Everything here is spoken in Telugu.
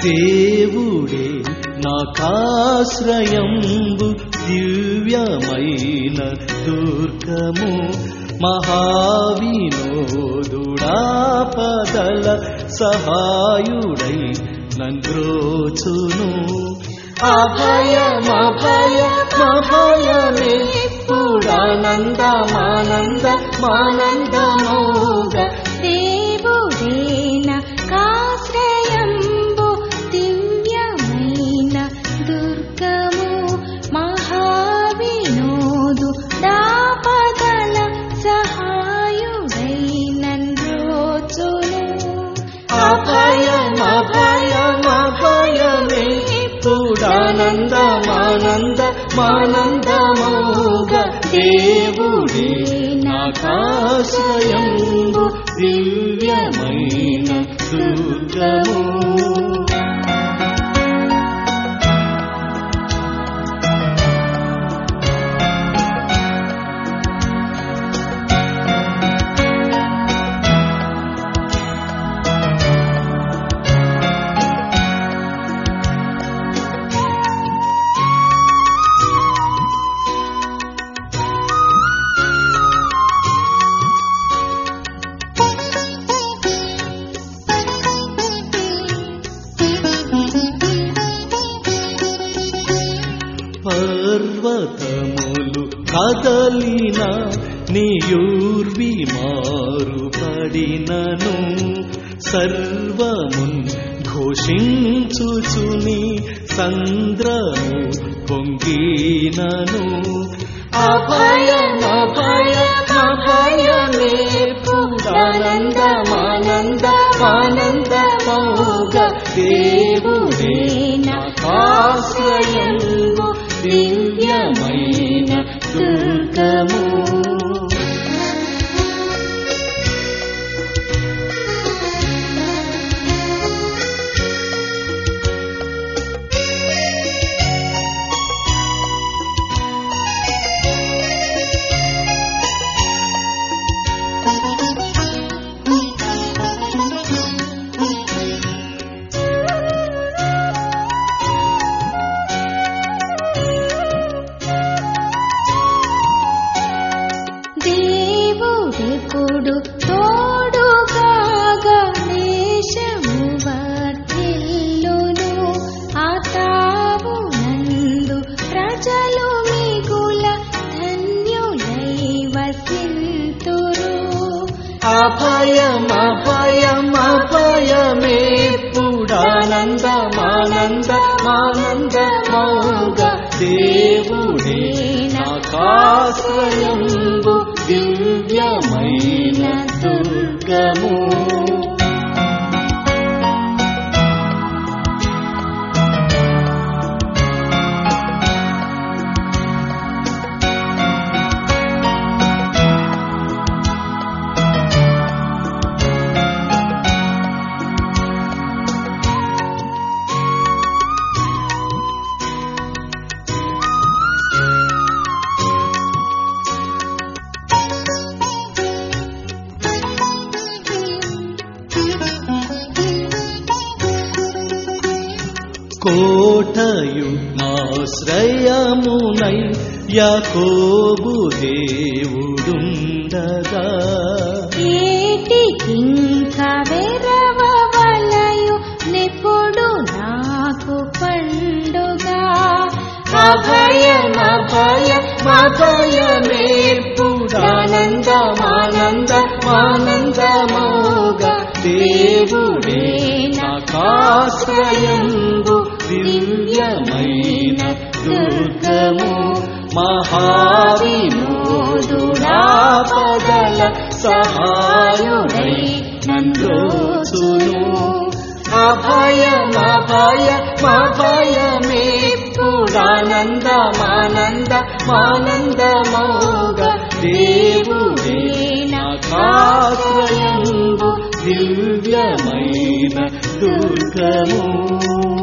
దేవుడే నాకాశ్రయంబు దివ్యమైన దుర్గము మహావినోదుడాపదల సహాయుడై నన్రోచును అభయమభయమభయమేప్పుడానందమానందమానందమౌగా దేవుడే నాకాశ్రయంబు దివ్యమైన దుర్గము మహావినోదుడాపదల సహాయుడై నన్రోచును అభయమభయమభయమేప్పుడానందమానందమానందమౌగా దేవుడే నాకాశ్రయంబు దివ్యమైన దుర్గము పర్వతములు కదలిన నీయూర్వి మారుపడినను సర్వమున్ ఘోషించుచుని సంద్రము పొంగినను అభయమభయమభయమేప్పుడానందమానందమానందమౌగా దేవుడే నాకాశ్రయంబు దివ్యమైన దుర్గము దేవుడెప్పుడు తోడుగాగా దేశము వర్ధిల్లును ఆతావునందు ప్రజలు మిగుల ధన్యులై వసింతురు అభయమభయమభయమేప్పుడానందమానందమానందమౌగా దేవుడే నాకాశ్రయంబు దివ్యమైన దుర్గము కోటయు ఆశ్రయమునై యాకోబు దేవుడుండగా ఏటికింక వెరవవలయు నెప్పుడు నాకు పండుగా అభయమభయమభయమేప్పుడానందమానందమానందమౌగా దేవుడే నాకాశ్రయంబు దివ్యమైన దుర్గము మహావినోదుడాపదల సహాయుడై నన్రోచును అభయమభయమభయమేప్పుడానందమానందమానందమౌగా దేవుడే నాకాశ్రయంబు దివ్యమైన దుర్గము